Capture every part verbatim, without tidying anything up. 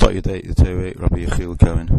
Spot your date, the Rabbi Yechiel Cohen.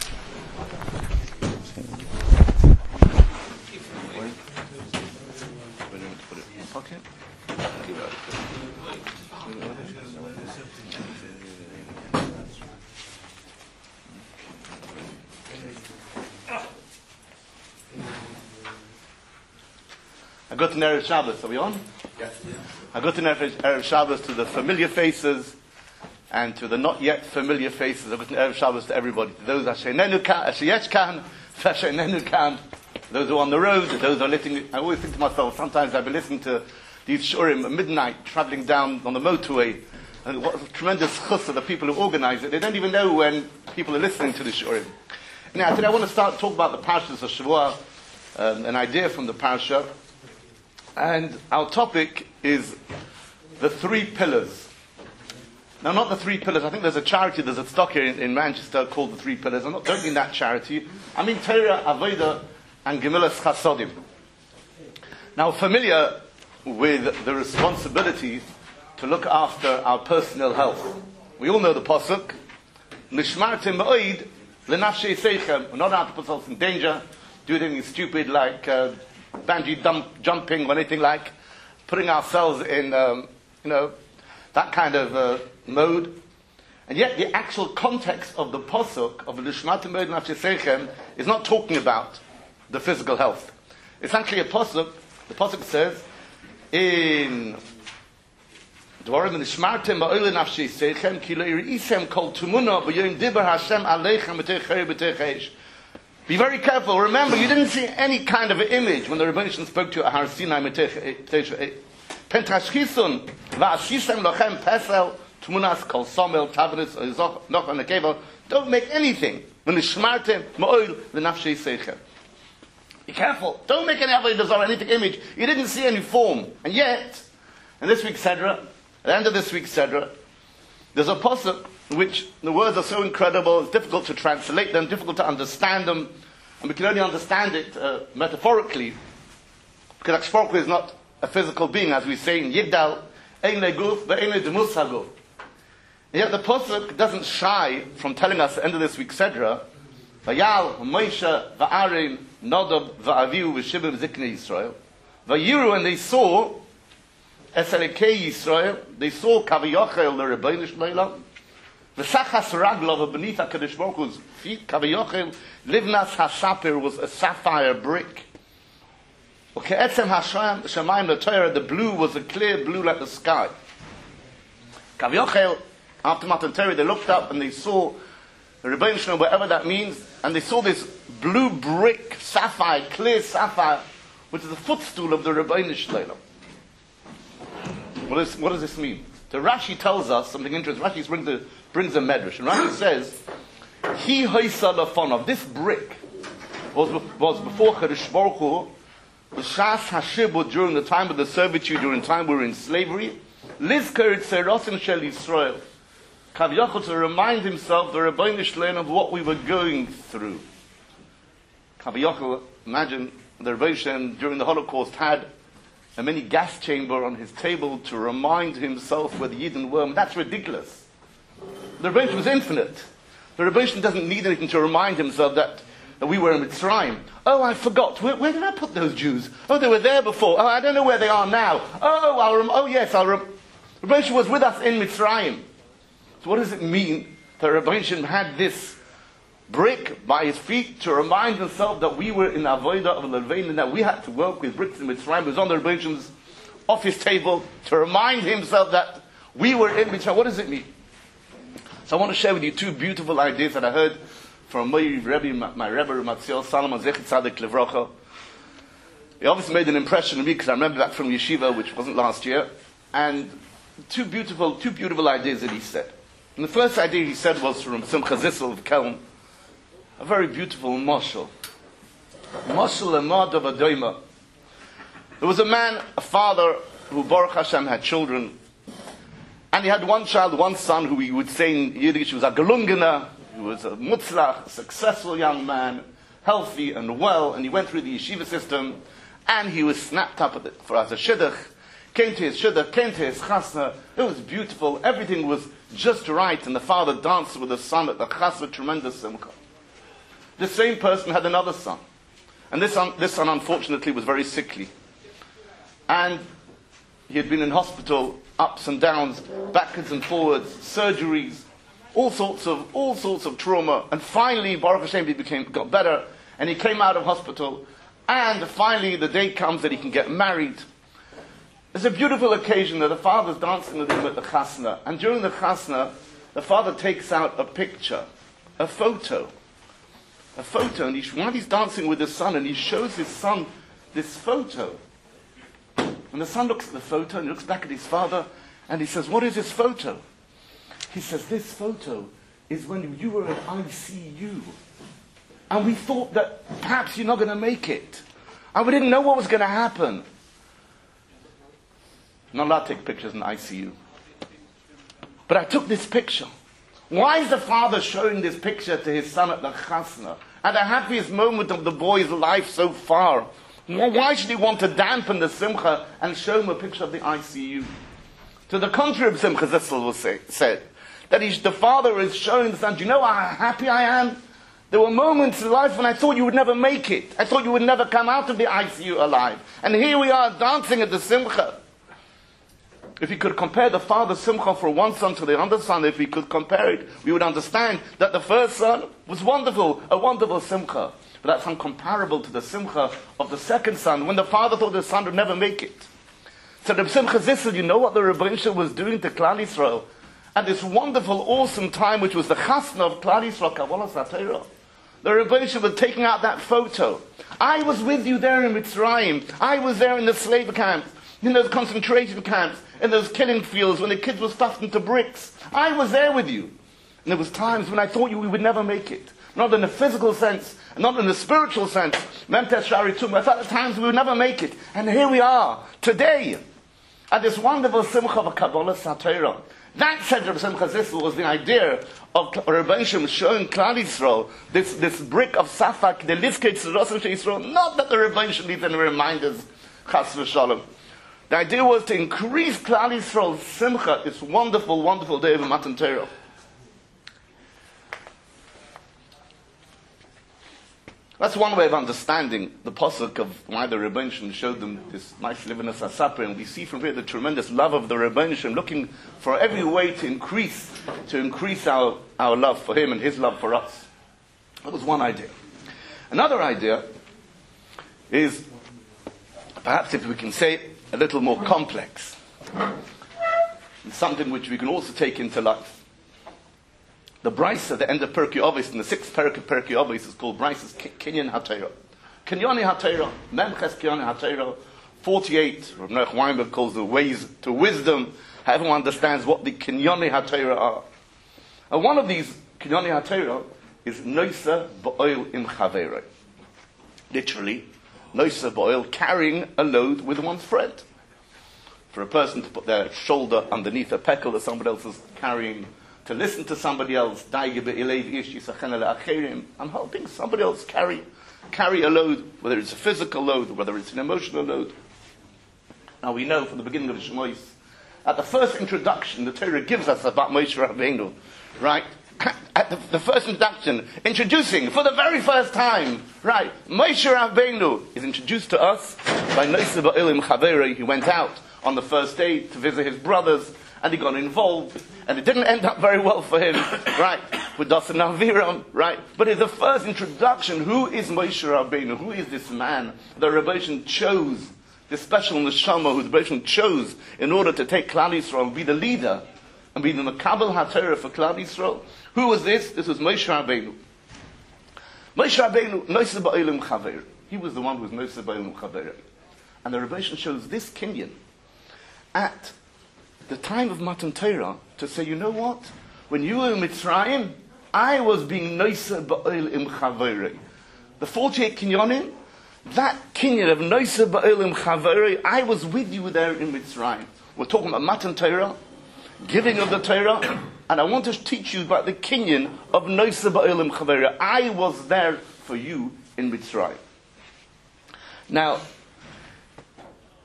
I got an Erev Shabbos. Are we on? Yes. I got an Erev Shabbos to the familiar faces and to the not yet familiar faces. I got an Erev Shabbos to everybody. To those Ashenenu Kan, Ashenenu Kan, those who are on the road, those who are listening. I always think to myself, sometimes I've been listening to these shurim at midnight, traveling down on the motorway, and what a tremendous chus of the people who organize it. They don't even know when people are listening to the shurim. Now, today I want to start talk about the parashas of Shavua, um, an idea from the parasha. And our topic is the three pillars. Now, not the three pillars. I think there's a charity, there's a stock here in, in Manchester called the Three Pillars. I'm not don't mean that charity. I mean Torah, Avodah, and Gemilas Chasodim. Now, familiar with the responsibility to look after our personal health. We all know the pasuk, Nishmartem Ma'od L'nafshei Seichem. We're not allowed to put ourselves in danger, do anything stupid like uh, bungee dump, jumping or anything like, putting ourselves in, um, you know, that kind of uh, mode. And yet the actual context of the pasuk of the Lishmatim Ma'od L'nafshei Seichem is not talking about the physical health. It's actually a pasuk. The pasuk says in Dvarim Nishmartem Ma'od L'nafshei Seichem ki lo yirisem kol tumuna b'yom dibar Hashem aleichem b'tei b'tei cheish. Be very careful. Remember, you didn't see any kind of an image when the Rebbeinu Shalom spoke to you at Har Sinai. Pentashchisun va'ashisem lochem pesel tmunas kol somel tavris noch on the kevel. Don't make anything. When nishmartem ma'od l'nafshei seichem. Be careful. Don't make any avodah or anything image. You didn't see any form, and yet, in this week's Sedra, at the end of this week's Sedra, there's a pasuk in which the words are so incredible, it's difficult to translate them, difficult to understand them, and we can only understand it uh, metaphorically, because Akshporku is not a physical being, as we say in Yigdal, Ein leguf ve'ein ledemus haguf. Yet the pasuk doesn't shy from telling us at the end of this week's Sedra, Vayal, Moshe, Va'arin, Nodab, Va'aviu, V'shibim, Ziknei Yisrael. Vayiru, and they saw, Es Elokei Yisrael, they saw Kaviyachel, the Rebbeinu Shleilam, V'sachas raglov beneath HaKadosh Baruch Hu's feet, Kaviyachel, Livnas HaShapir was a sapphire brick. Uke'etzem HaShamayim l'Torah, the blue was a clear blue like the sky. Kaviyachel, after Matan Torah, they looked up and they saw the Rebbeinu Shalom, whatever that means, and they saw this blue brick, sapphire, clear sapphire, which is the footstool of the Rebbeinu Shalom. What, is, what does this mean? The Rashi tells us something interesting. Rashi brings a, brings a medrash. And Rashi says, He hoisa lafonov. This brick was, was before Kadosh Baruch Hu, the Shas Hashibud during the time of the servitude, during the time we were in slavery, Lizker Tzerosim Shel Yisrael. Kaviyachol, to remind himself, the Rebbeinu Shalom, of what we were going through. Kaviyachol, imagine the Rebbeinu Shalom during the Holocaust had a mini gas chamber on his table to remind himself where the Yidden were. That's ridiculous. The Rebbeinu was infinite. The Rebbeinu doesn't need anything to remind himself that, that we were in Mitzrayim. Oh, I forgot. Where, where did I put those Jews? Oh, they were there before. Oh, I don't know where they are now. Oh, I'll rem- oh yes, I'll rem- the Rebbeinu was with us in Mitzrayim. So what does it mean that Rebbeinu had this brick by his feet to remind himself that we were in Avodah of Levain and that we had to work with bricks in Mitzrayim? It was on the Rebbeinu office table to remind himself that we were in Mitzrayim. What does it mean? So I want to share with you two beautiful ideas that I heard from my Rebbe, my Rebbe, Matziel Salomon Zechet Tzaddik Levrocha. It obviously made an impression on me because I remember that from Yeshiva, which wasn't last year. And two beautiful, two beautiful ideas that he said. And the first idea he said was from Simcha Zissel of Kelm, a very beautiful mashal. Mashal Emad of Adoima. There was a man, a father, who Baruch Hashem had children. And he had one child, one son, who we would say in Yiddish was a Gelungener. He was a mutzlach, a successful young man, healthy and well. And he went through the yeshiva system. And he was snapped up at the, for as a shidduch. came to his shidduch, came to his chasna. It was beautiful. Everything was just right. And the father danced with the son at the chasna, tremendous simcha. The same person had another son. And this son, this son, unfortunately, was very sickly. And he had been in hospital, ups and downs, backwards and forwards, surgeries, all sorts of all sorts of trauma. And finally, Baruch Hashem, he became got better, and he came out of hospital. And finally, the day comes that he can get married. It's a beautiful occasion that the father's dancing with him at the chasna. And during the chasna, the father takes out a picture, a photo. A photo. And he, while he's dancing with his son, and he shows his son this photo. And the son looks at the photo, and he looks back at his father, and he says, "What is this photo?" He says, "This photo is when you were at I C U. And we thought that perhaps you're not going to make it. And we didn't know what was going to happen." Not allowed to take pictures in I C U. But I took this picture. Why is the father showing this picture to his son at the chasna? At the happiest moment of the boy's life so far. Why should he want to dampen the simcha and show him a picture of the I C U? To the contrary of Simcha Zissel was say, said, that he, the father is showing the son, "Do you know how happy I am? There were moments in life when I thought you would never make it. I thought you would never come out of the I C U alive. And here we are dancing at the simcha." If we could compare the father's simcha for one son to the other son, if we could compare it, we would understand that the first son was wonderful, a wonderful simcha. But that's uncomparable to the simcha of the second son, when the father thought the son would never make it. So the Simcha Zissel, you know what the Rebbeinu Shalom was doing to Klal Yisrael? At this wonderful, awesome time, which was the chasna of Klal Yisrael, Kabbalas HaTorah. The Rebbeinu Shalom was taking out that photo. I was with you there in Mitzrayim. I was there in the slave camps, in those concentration camps, in those killing fields when the kids were stuffed into bricks. I was there with you. And there was times when I thought you we would never make it. Not in the physical sense, not in the spiritual sense. Memtes Shari Tum. I thought at times we would never make it. And here we are, today, at this wonderful simcha of Kabbalas HaTorah. That center of Simcha Zissel was the idea of Rebbeinu Shalom showing Klal Yisrael this, this brick of Safak, the Lizkei Tzedosah Yisrael. Not that the Rebbeinu Shalom needs any reminders, Chas v'Shalom. The idea was to increase Klal Yisrael's simcha, this wonderful, wonderful day of Matan Torah. That's one way of understanding the pasuk of why the Rebbeinu Shalom showed them this nice Levinas HaSapir, and we see from here the tremendous love of the Rebbeinu Shalom, looking for every way to increase, to increase our, our love for him and his love for us. That was one idea. Another idea is, perhaps if we can say it, a little more complex. And something which we can also take into life. The Bryce at the end of Perkei Avos, in the sixth Perek of Perkei Avos, is called Bryce's Kinyan HaTorah. Kinyan HaTorah, Memches Kinyan HaTorah, forty-eight, Rav Noach Weinberg calls the ways to wisdom. Everyone understands what the Kinyan HaTorah are. And one of these Kinyan HaTorah is Noisa Ba'oil Im Chaverei. Literally, Noisa Ba'oil, carrying a load with one's friend. For a person to put their shoulder underneath a peckle that somebody else is carrying, to listen to somebody else, I'm helping somebody else carry carry a load, whether it's a physical load, whether it's an emotional load. Now we know from the beginning of the Shemos, at the first introduction the Torah gives us about Moshe Rabbeinu, right? At the, the first introduction, introducing for the very first time, right? Moshe Rabbeinu is introduced to us by Noisa Ba'oil Im Chaverei. He went out on the first day to visit his brothers, and he got involved, and it didn't end up very well for him, right? With Dasan Aviram, right? But in the first introduction, who is Moshe Rabbeinu? Who is this man the Rebbeinu chose, this special neshama who the Rebbeinu chose in order to take Klal Yisrael and be the leader and be the Makabel HaTorah for Klal Yisrael? Who was this? This was Moshe Rabbeinu. Moshe Rabbeinu, Noisa Ba'oil Im Chaverei. He was the one who was Noisa Ba'oil Im Chaverei. And the Rebbeinu shows this kinyan at the time of Matan Torah to say, you know what? When you were in Mitzrayim, I was being Noisa Ba'oil Im Chaverei. The forty-eight kinyanim, that kinyan of Noisa Ba'oil Im Chaverei, I was with you there in Mitzrayim. We're talking about Matan Torah, giving of the Torah, and I want to teach you about the kinyan of Noisa Ba'oil Im Chaverei. I was there for you in Mitzrayim. Now,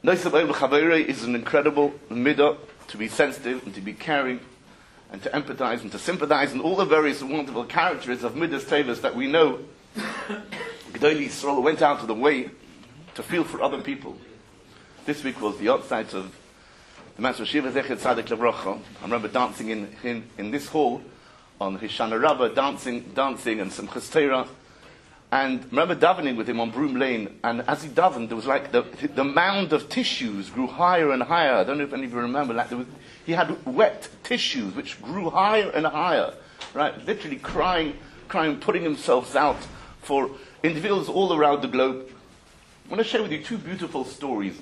Noisa B'Eil B'Chaveiroi is an incredible midah to be sensitive and to be caring and to empathize and to sympathize and all the various wonderful characteristics of midas tevas that we know. Gedolei Yisrael went out of the way to feel for other people. This week was the outside of the Master Shiva Zechet Tzaddik Levracha. I remember dancing in, in, in this hall on Hoshana Rabbah, dancing, dancing and Simchas Torah. And I remember davening with him on Broom Lane, and as he davened, there was like the, the mound of tissues grew higher and higher. I don't know if any of you remember, like there was, he had wet tissues which grew higher and higher, right? Literally crying, crying, putting himself out for individuals all around the globe. I want to share with you two beautiful stories,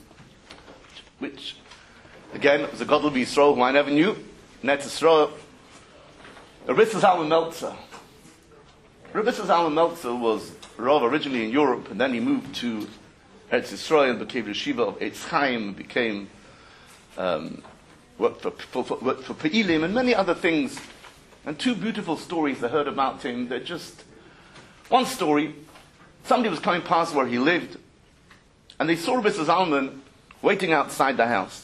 which, again, was a Gadol B'Yisrael who I never knew, Netz Yisrael, Rabbi Zalman Meltzer. Rabbi Zalman Meltzer was Rav originally in Europe, and then he moved to Eretz Yisrael and became Yeshiva of Eitz Chaim, became um, worked for, for, for, worked for Pe'ilim and many other things. And two beautiful stories I heard about him. They're just one story. Somebody was coming past where he lived, and they saw Rabbi Zalman waiting outside the house.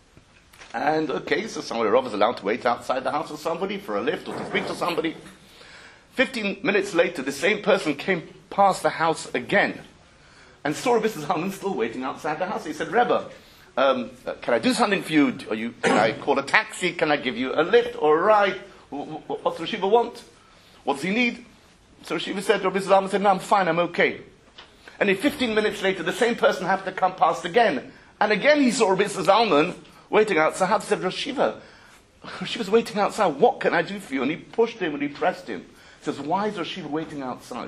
And okay, so somebody Rav is allowed to wait outside the house for somebody for a lift or to speak to somebody. Fifteen minutes later, the same person came past the house again and saw Rabbi Zalman still waiting outside the house. He said, Rebbe, um, uh, can I do something for you? Are you? Can I call a taxi? Can I give you a lift or a ride? What does Rosh Yeshiva want? What does he need? So Rosh Yeshiva said, Rabbi Zalman said, no, I'm fine, I'm okay. And then fifteen minutes later, the same person happened to come past again. And again he saw Rabbi Zalman waiting outside. He said, Rosh Yeshiva, Rosh Yeshiva's waiting outside. What can I do for you? And he pushed him and he pressed him. He says, why is Rosh Yeshiva waiting outside?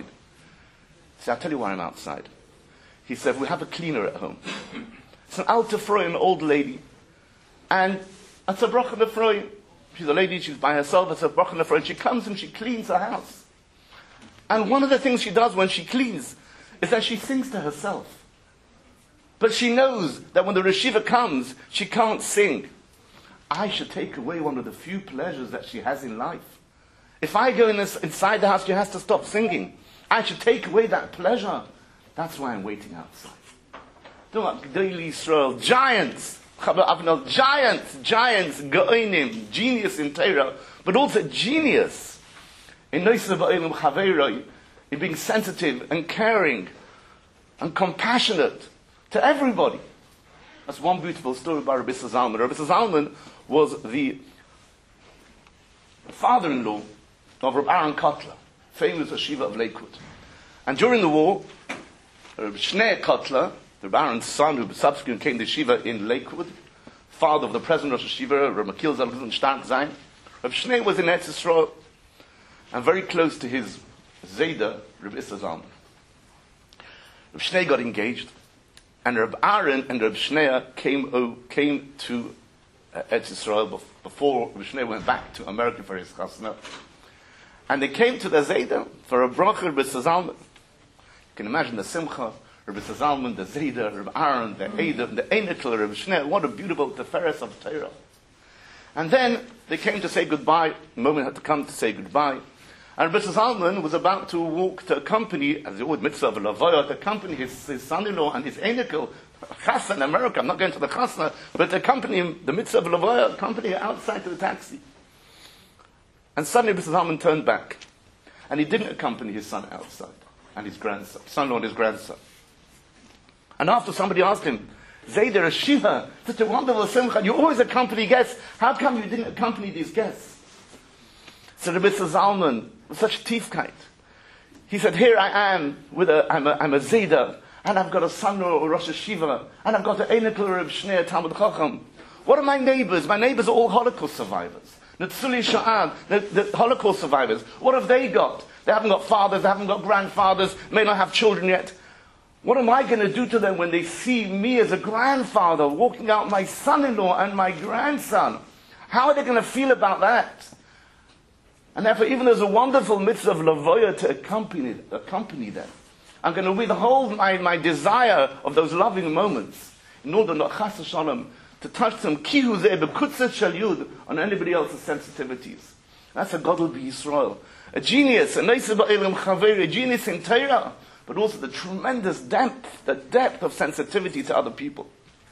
He said, I'll tell you why I'm outside. He said, we have a cleaner at home. It's an alter Frau, an old lady. And it's a bracha lefroi. She's a lady, she's by herself, it's a bracha lefroi. And she comes and she cleans her house. And one of the things she does when she cleans is that she sings to herself. But she knows that when the Rosh Yeshiva comes, she can't sing. I should take away one of the few pleasures that she has in life. If I go in this, inside the house, she has to stop singing. I should take away that pleasure. That's why I'm waiting outside. Gedolei Yisrael, giants, giants, giants, go'inim, genius in Torah, but also genius in Noisa B'Eil B'Chaveiroi, in being sensitive and caring and compassionate to everybody. That's one beautiful story about Rabbi Zalman. Rabbi Zalman was the father-in-law of Rabbi Aaron Kotler, famous yeshiva of Lakewood. And during the war, Rabbi Shneur Kotler, Rabbi Aaron's son, who subsequently came to yeshiva in Lakewood, father of the present Rosh Yeshiva, Rabbi Makil Zalman Stark Zayin, Rabbi Shneur was in Eretz Yisrael and very close to his Zayda, Rabbi Zalman. Rabbi Shneur got engaged, and Rabbi Aaron and Rabbi Shneur came, oh, came to uh, Eretz Yisrael before Rabbi Shneur went back to America for his chasna. And they came to the Zayda for a bracha Rabbi Zalman. You can imagine the simcha, Rabbi Zalman, the Zayda, Rabbi Aaron, the Eidah, the Einikel, Rabbi Shneur. What a beautiful teferes of Torah. And then they came to say goodbye. The moment had to come to say goodbye. And Rabbi Zalman was about to walk to accompany, as the old mitzvah of Lavoya, to accompany his, his son-in-law and his Einikel, chasna in America. I'm not going to the chasna, but to accompany him, the mitzvah of Lavoya, accompany him outside to the taxi. And suddenly Rabbi Zalman turned back. And he didn't accompany his son outside. And his grandson. Son-in-law and his grandson. And after somebody asked him, Zayda, Shiva, such a wonderful simcha, you always accompany guests. How come you didn't accompany these guests? So Rabbi Zalman was such tiefkeit. He said, here I am, with a, I'm a, I'm a Zayda, and I've got a son-in-law, Rosh Yeshiva, and I've got an Einikel Reb Shneur, Talmud Chacham. What are my neighbors? My neighbors are all Holocaust survivors. Netzuli Sha'an, the, the Holocaust survivors. What have they got? They haven't got fathers, they haven't got grandfathers, may not have children yet. What am I going to do to them when they see me as a grandfather walking out my son-in-law and my grandson? How are they going to feel about that? And therefore, even there's a wonderful mitzvah of Lavoya to accompany, accompany them. I'm going to withhold my, my desire of those loving moments in order not chas v'shalom to touch them kihu zeh bekutzet shel yud on anybody else's sensitivities. That's a Gadol B'Yisrael, a genius, a Noisa B'Eil B'Chaveiroi, a genius in Torah, but also the tremendous depth, the depth of sensitivity to other people.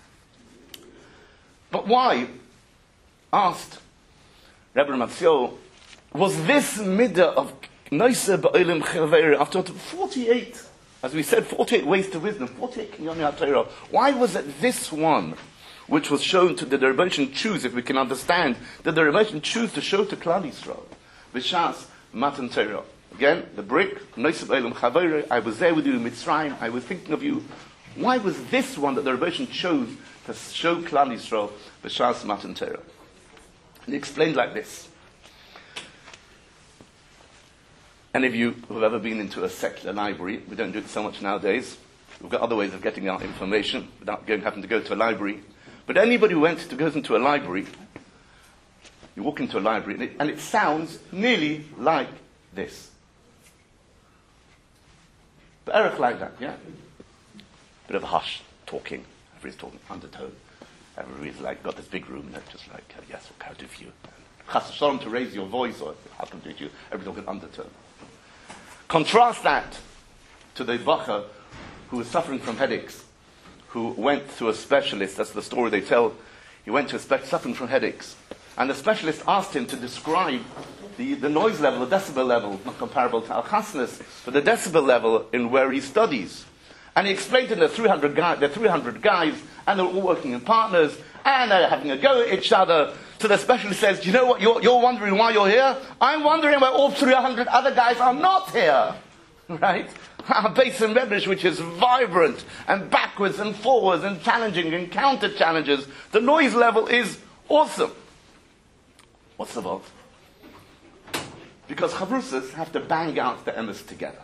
But why? Asked Rebbe Matzio, was this midah of Noise Ba'olim Chaveira after forty-eight, as we said, forty-eight ways to wisdom, forty-eight Kinyonim HaTorah, why was it this one which was shown to the Rebbeinu choose, if we can understand, that the Rebbeinu choose to show to Klal Yisrael? B'shas Matan Torah. Again, the brick, Noise Ba'olim Chaveira, I was there with you in Mitzrayim, I was thinking of you. Why was this one that the Rebbeinu chose to show Klal Yisrael B'shas Matan Torah? And he explained like this. Any of you who have ever been into a secular library, we don't do it so much nowadays. We've got other ways of getting our information without going, having to go to a library. But anybody who went to goes into a library, you walk into a library, and it, and it sounds nearly like this. But Eric like that, yeah? Bit of a hush, talking. Everybody's talking undertone. Everybody's like got this big room, and just like, uh, yes, what can I do for you? Chas v'shalom to raise your voice, or how can I do you? Everybody's talking undertone. Contrast that to the bacher who was suffering from headaches, who went to a specialist. That's the story they tell. He went to a specialist suffering from headaches, and the specialist asked him to describe the, the noise level, the decibel level, not comparable to al-chasnas, but the decibel level in where he studies. And he explained to them the three hundred guys, the three hundred guys, and they're all working in partners, and they're having a go at each other. So the specialist says, do you know what, you're, you're wondering why you're here? I'm wondering why all three hundred other guys are not here. Right? Our base and Rebbe, which is vibrant, and backwards and forwards, and challenging, and counter-challenges. The noise level is awesome. What's the vote? Because chavrusas have to bang out the emes together.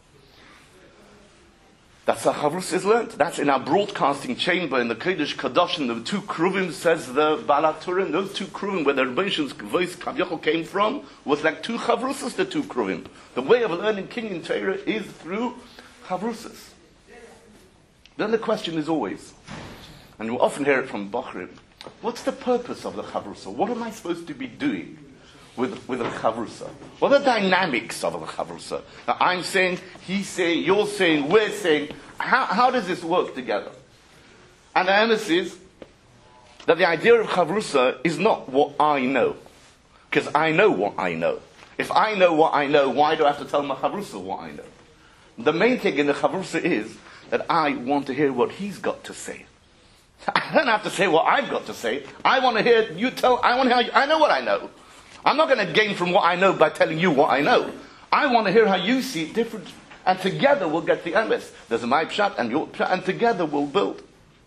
That's how Chavrus is learned. That's in our broadcasting chamber in the Kodesh Kadoshim. The two kruvim, says the Baal HaTurim, those two kruvim where the Rebbeinu voice Kavyochel came from was like two Chavrusas, the two kruvim. The way of learning King in Torah is through Chavrusas. Then the question is always, and you often hear it from Bachrim, what's the purpose of the Chavrusa? What am I supposed to be doing with, with a Chavrusa? What are the dynamics of a Chavrusa? Now, I'm saying, he's saying, you're saying, we're saying. How, how does this work together? And the emes is that the idea of Chavrusa is not what I know. Because I know what I know. If I know what I know, why do I have to tell my Chavrusa what I know? The main thing in the Chavrusa is that I want to hear what he's got to say. I don't have to say what I've got to say. I want to hear you tell, I want to hear you, I know what I know. I'm not going to gain from what I know by telling you what I know. I want to hear how you see it different. And together we'll get the emes. There's a my pshat and your pshat, and together we'll build.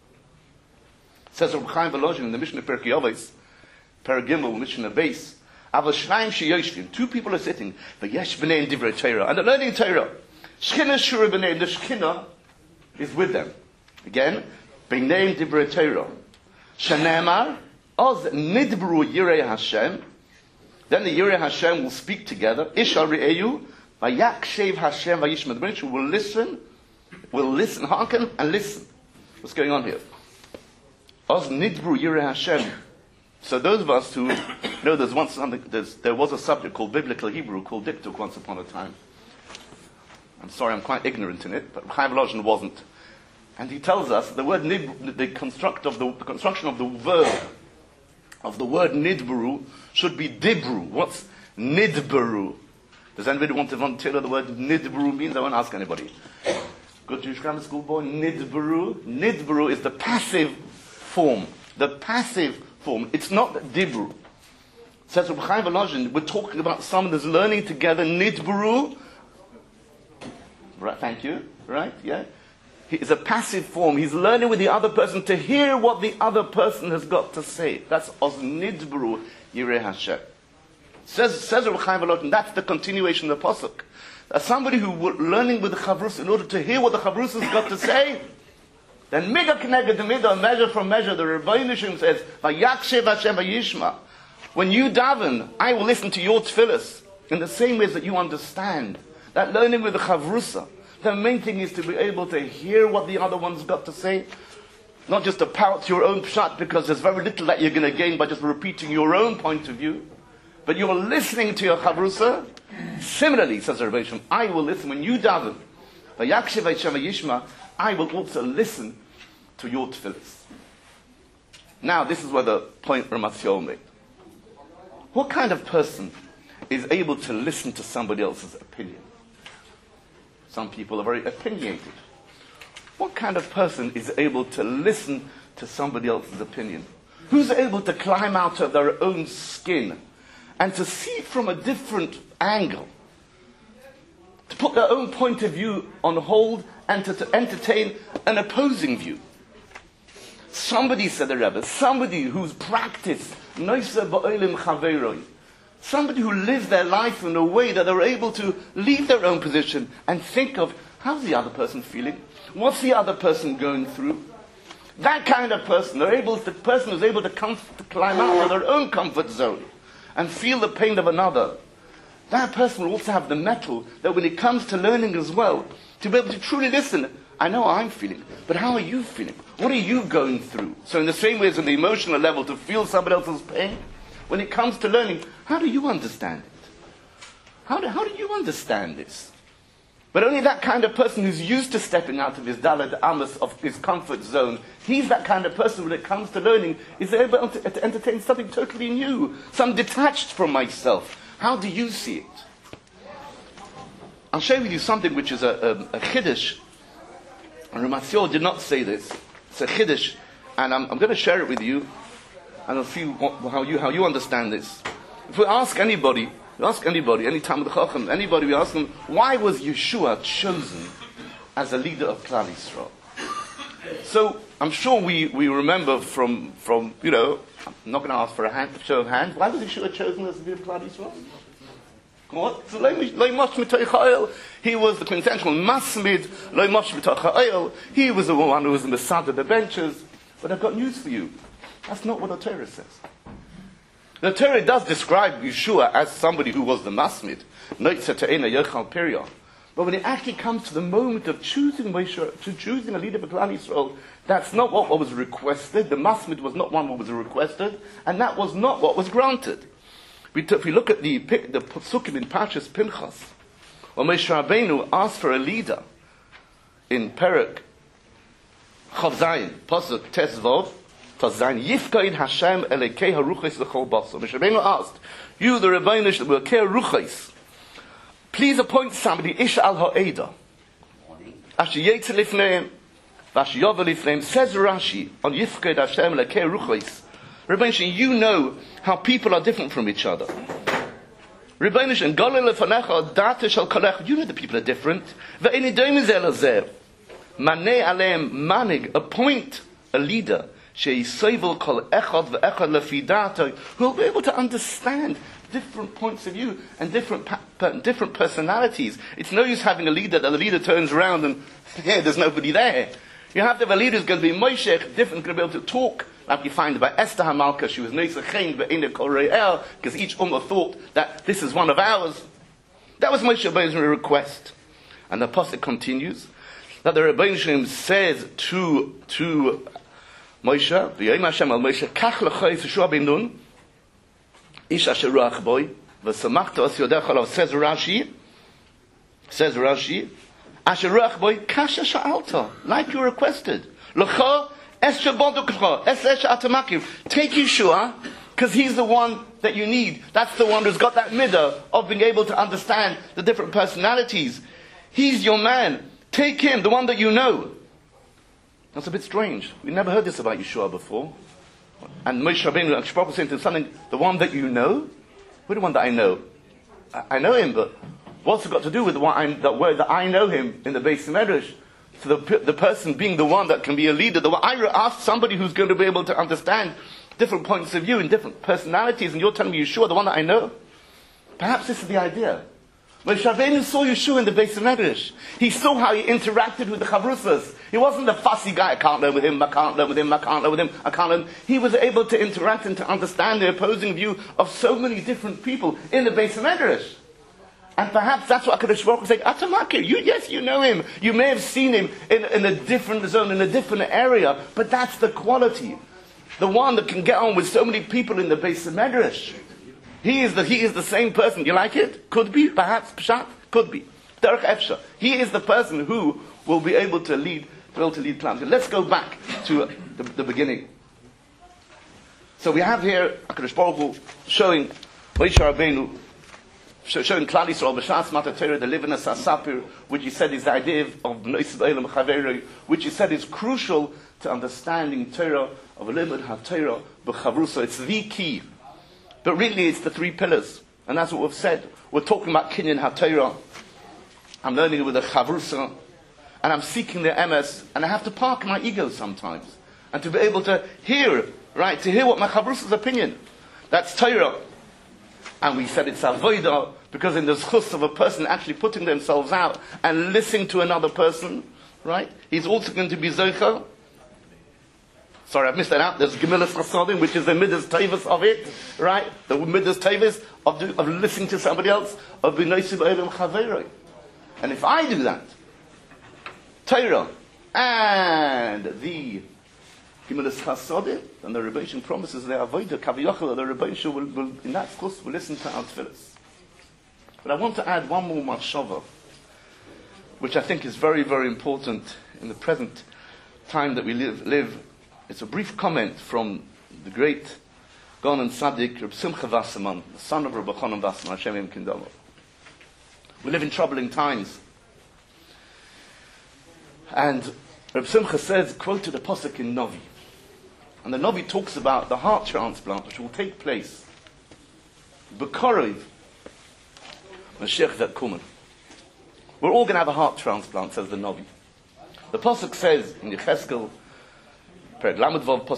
Says Reb Chaim Volozhin in the Mishnah Perkei Avos, Paragimel, Mishnah Beis, Aval Shnayim sheyoshvim. Two people are sitting. V'yesh b'nei divrei Torah, and they're learning Torah. Shchina shura b'nei, the Shchina is with them. Again, b'nei divrei Torah. Shenemar, oz nidbru yirei Hashem. Then the Yirei Hashem will speak together. Ishal re'eyu, vayakshev Hashem vayishma. The Rebbeinu will listen, will listen, hearken and listen. What's going on here? Oz nidbru Yirei Hashem. So those of us who know there's once something, there's, there was a subject called Biblical Hebrew called Diktuk once upon a time. I'm sorry, I'm quite ignorant in it, but Chaim Volozhin wasn't. And he tells us the word nid, the construct of the, the construction of the verb of the word nidbru should be dibru. What's nidbru? Does anybody want to volunteer what the word nidbru means? I won't ask anybody. Good Jewish grammar school boy, nidbru. Nidbru is the passive form. The passive form. It's not dibru. Says Reb Chaim Volozhin, we're talking about someone that's learning together nidbru. Right, thank you. Right, yeah. It's a passive form. He's learning with the other person to hear what the other person has got to say. That's oz nidbru yirei Hashem. Says says Reb Chaim Volozhin, that's the continuation of the pasuk. As somebody who was learning with the Chavrus in order to hear what the Chavrus has got to say, then midah k'neged midah, measure for measure, the Rebbeinu Shem says, vayakshev Hashem vayishma. When you daven, I will listen to your tefillas in the same ways that you understand. That learning with the Chavrusa. The main thing is to be able to hear what the other one's got to say. Not just to pout your own pshat, because there's very little that you're going to gain by just repeating your own point of view. But you're listening to your Chavrusa. Similarly, says the Rebbeinu, I will listen when you daven. I will also listen to your tefillas. Now, this is where the point Ramatziol made. What kind of person is able to listen to somebody else's opinion? Some people are very opinionated. What kind of person is able to listen to somebody else's opinion? Who's able to climb out of their own skin and to see it from a different angle? To put their own point of view on hold and to, to entertain an opposing view. Somebody, said the Rebbe, somebody who's practiced noisa ba'olim chaveroi, somebody who lives their life in a way that they're able to leave their own position and think of, how's the other person feeling? What's the other person going through? That kind of person, they're able, the person who's able to, come, to climb out of their own comfort zone and feel the pain of another. That person will also have the mettle that when it comes to learning as well, to be able to truly listen. I know how I'm feeling, but how are you feeling? What are you going through? So in the same way as on the emotional level, to feel somebody else's pain, when it comes to learning, how do you understand it? How do, how do you understand this? But only that kind of person who's used to stepping out of his dalad amas, of his comfort zone, he's that kind of person when it comes to learning, is able to, to entertain something totally new, some detached from myself. How do you see it? I'll share with you something which is a, a, a chiddush. And Ramatziol did not say this. It's a chiddush, and I'm, I'm going to share it with you, and I'll see what, how you how you understand this. If we ask anybody, we ask anybody, any Talmid Chacham, anybody, we ask them, why was Yeshua chosen as a leader of Klal Yisrael? So I'm sure we, we remember from from you know, I'm not going to ask for a hand, show of hands. Why was Yeshua chosen as a leader of Klal Yisrael? What? He was the quintessential masmid. He was the one who was in the side of the benches. But I've got news for you. That's not what the Torah says. The Torah does describe Yeshua as somebody who was the masmid. But when it actually comes to the moment of choosing Moshe, to choosing a leader for Klal Yisrael, that's not what was requested. The masmid was not one what was requested, and that was not what was granted. We t- if we look at the the Psukim in Parshas Pinchas, when Moshe Rabbeinu asked for a leader in Perek Chav Zayin, Pasuk Tes Vov, Tes Zayin, Yifkaid Hashem Elekei Haruchos L'Chol Basar. Moshe Rabbeinu asked, you, the Rebbeinu Shalom, Elekei Haruchos, please appoint somebody, Ish Al Ha'eda, Asher Yetzer Lifneim, Vasher Yovel Lifneim. Says Rashi on Yifkaid Hashem Elekei Haruchos, Rebbeinu Shalom, you know how people are different from each other. Rebbeinu Shalom, Golei Lefanecha Data Shel Kolecha, you know the people are different. Ve'eni doimim zeh lezer. Maneh aleim manig, appoint a leader, sheyisovel kol echad ve'echad lefi data, who will be able to understand different points of view and different pa- different personalities. It's no use having a leader that the leader turns around and, yeah, there's nobody there. You have to have a leader who's going to be Moshe, different, going to be able to talk, like you find by Esther Hamalka. She was Neisa Chen, Ve'ena Kol Re'el, because each Ummah thought that this is one of ours. That was Moshe Rabbeinu's request. And the Pasuk continues, that the Rebbeinu Shalom says to, to Moshe, V'yom Hashem al Moshe, Kach l'choi Yeshua ben Nun, Ish asher ruach boi, V'samachta as yodecha alav, says Rashi, says Rashi, Asher ruach boi, kasha sha'alta, like you requested. L'cho, es she'bodu k'cho, es es she'atamakiv. Take Yeshua, because he's the one that you need. That's the one who's got that midah of being able to understand the different personalities. He's your man. Take him, the one that you know. That's a bit strange. We never heard this about Yeshua before. And Moshe Rabbeinu and Shprach was saying to him something, the one that you know? Who's the one that I know? I, I know him, but what's it got to do with the one I, that word that I know him in the Beis Medrash? So the, the person being the one that can be a leader, the one, I asked somebody who's going to be able to understand different points of view and different personalities, and you're telling me Yeshua, the one that I know? Perhaps this is the idea. Moshe Rabbeinu saw Yeshua in the Beis Medrash. He saw how he interacted with the Chavrusas. He wasn't the fussy guy, I can't learn with him, I can't learn with him, I can't learn with him, I can't learn. He was able to interact and to understand the opposing view of so many different people in the Beis Medrash. And perhaps that's what HaKadosh Baruch Hu saying, Atamakir, you, yes, you know him. You may have seen him in, in a different zone, in a different area, but that's the quality. The one that can get on with so many people in the Beis Medrash. He is the he is the same person. You like it? Could be, perhaps, pshat, could be. Derech Efsha. He is the person who will be able to lead, be able to lead Klal. Let's go back to the, the beginning. So we have here HaKadosh Baruch Hu showing Moshe Rabbeinu, showing Klal Yisrael b'Shas Matan Torah, the Livinus HaSapir, which he said is the idea of Nois B'Elam Chaverei, which he said is crucial to understanding Torah, of Limud HaTorah b'Chavrusa. It's the key. But really it's the three pillars. And that's what we've said. We're talking about Kinyan HaTorah. I'm learning it with a Chavrusa. And I'm seeking the M S. And I have to park my ego sometimes. And to be able to hear, right, to hear what my Chavrusa's opinion. That's Torah. And we said it's Avodah, because in the zchus of a person actually putting themselves out and listening to another person, right, he's also going to be Zocher. Sorry, I've missed that out. There's Gemilas Chasodim, which is the Midas Tavis of it, right? The Midas Tavis of, the, of listening to somebody else, of B'Noisi B'Elam Chaverei. And if I do that, Torah and the Gemilas Chasodim, and the Rebbeinu promises the Avodah Kaviyachal, the Rebbeinu will, will, in that course, will listen to our tefillas. But I want to add one more machshava, which I think is very, very important in the present time that we live. live. It's a brief comment from the great Gaon and Tzaddik, Reb Simcha Wasserman, the son of Reb Chanan Wasserman, Hashem Yim Kindolo. We live in troubling times. And Reb Simcha says, quoted a pasuk in Novi. And the Novi talks about the heart transplant which will take place. B'Korov, Mashiach Zet Kumen. We're all going to have a heart transplant, says the Novi. The pasuk says in Yecheskel, I will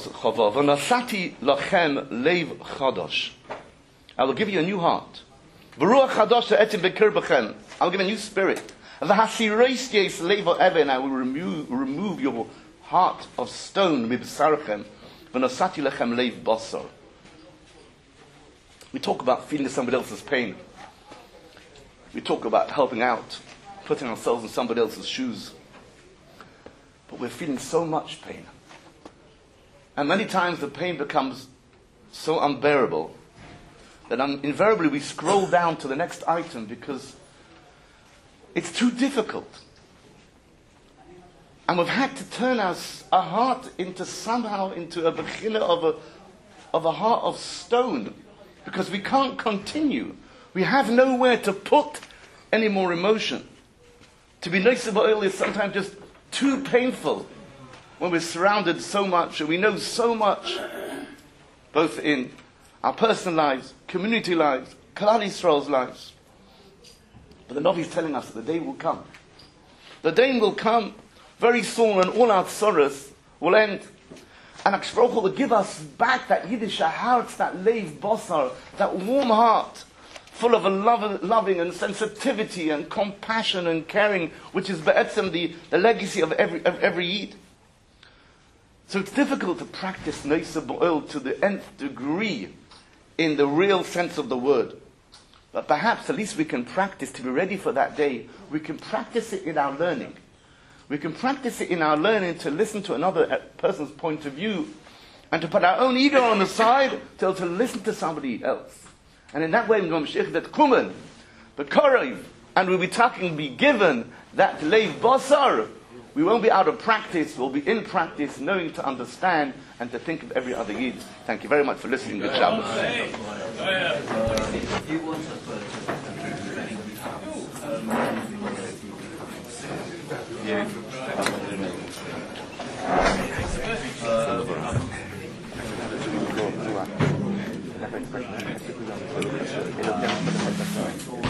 give you a new heart. I will give a new spirit. And I will remove, remove your heart of stone. We talk about feeling somebody else's pain. We talk about helping out, putting ourselves in somebody else's shoes. But we're feeling so much pain. And many times the pain becomes so unbearable that un- invariably we scroll down to the next item because it's too difficult. And we've had to turn our, our heart into somehow into a bechina of a, of a heart of stone because we can't continue. We have nowhere to put any more emotion. To be Noisei B'Oil is sometimes just too painful. When we're surrounded so much and we know so much, both in our personal lives, community lives, Klal Yisrael's lives. But the Novi is telling us that the day will come. The day will come very soon and all our sorrows will end. And HaKadosh Baruch Hu will give us back that Yiddish heart, that leiv bosar, that warm heart, full of a love, loving and sensitivity and compassion and caring, which is be'etzem the, the legacy of every, of every Yid. So it's difficult to practice Noisei B'Oil to the nth degree in the real sense of the word. But perhaps at least we can practice to be ready for that day. We can practice it in our learning. We can practice it in our learning to listen to another person's point of view and to put our own ego on the side to, to listen to somebody else. And in that way, we're going to Mashiach Zet Kumen, B'Korov, and we'll be talking, be given that leiv basar. We won't be out of practice, we'll be in practice, knowing to understand and to think of every other Yid. Thank you very much for listening. Good Shabbos. Yeah.